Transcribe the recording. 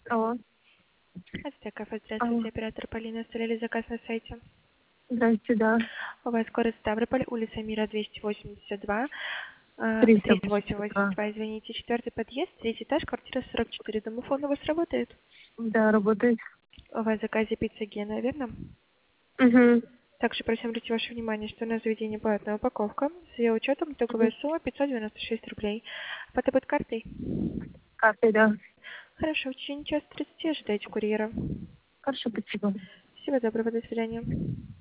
Алло. Здравствуйте, кафе, Алло. здравствуйте, оператор Полина, оставляли заказ на сайте. Здрасте, да. У вас город Ставрополь, улица Мира, 282, 382. 282, извините, четвертый подъезд, третий этаж, квартира 44, домофон у вас работает? Да, работает. У вас в заказе пицца Гена, верно? Угу. Также просим обратить ваше внимание, что на заведении платная упаковка. С ее учетом итоговая сумма 596 рублей. Оплата будет картой? Картой, да. Хорошо, в течение часа 30 ожидайте курьера. Хорошо, спасибо. Всего доброго, до свидания.